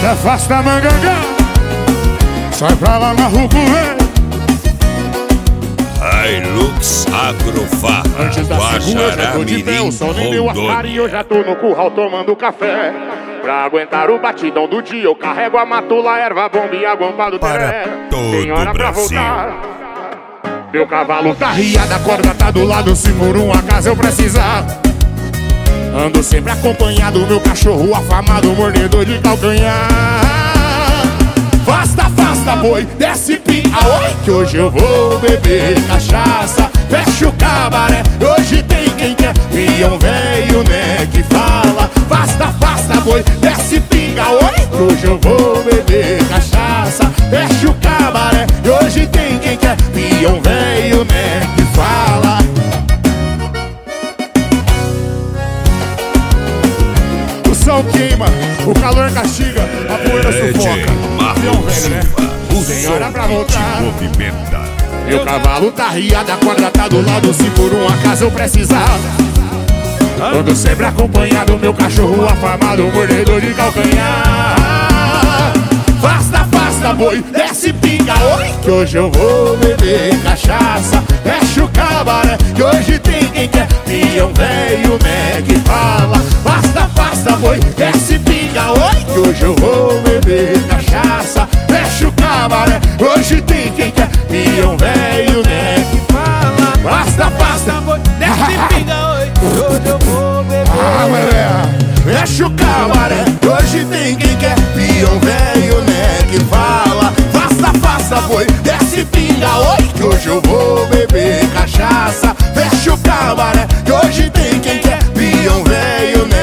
Se afasta mangangá, sai pra lá na rua comer. Hilux Agrofarra, Antes da segunda eu já tô de pé, o sol nem deu a cara e eu já tô no curral tomando café. Pra aguentar o batidão do dia eu carrego a matula, erva, bomba e a guampa do teré. Tem hora pra voltar. Meu cavalo tá riado, a corda tá do lado, se por um acaso eu precisar. Ando sempre acompanhado, meu cachorro afamado, mordedor de calcanhar. Afasta, afasta, boi, desce pinga, oi, que hoje eu vou beber cachaça. Fecha o cabaré, hoje tem quem quer, peão velho, né, que fala. Afasta, afasta, boi, desce pinga, oi, que hoje eu vou beber cachaça. Fecha o cabaré, hoje tem quem quer, peão velho, né, que fala. O sol queima, o calor castiga, a poeira sufoca. Peão velho, né? Tem hora pra voltar. Meu cavalo tá riado, a corda tá do lado, se por um acaso eu precisar. Ando sempre acompanhado, meu cachorro afamado, mordedor de calcanhar. Afasta, afasta, boi, desce pinga, oi, que hoje eu vou beber cachaça. Fecha o cabaré, que hoje tem quem quer, peão velho, né, que fala. Afasta, afasta, boi, desce pinga, oi, que hoje eu vou beber cachaça. Fecha o cabaré, hoje tem quem quer, peão velho, né, que fala. Afasta, afasta, boi, desce pinga, oi, que hoje eu vou beber. Fecha o cabaré, hoje tem quem quer, peão velho, né, que fala. Afasta, afasta, boi, desce pinga, oi, que hoje eu vou beber cachaça. Fecha o cabaré, que hoje tem quem quer, peão velho, né.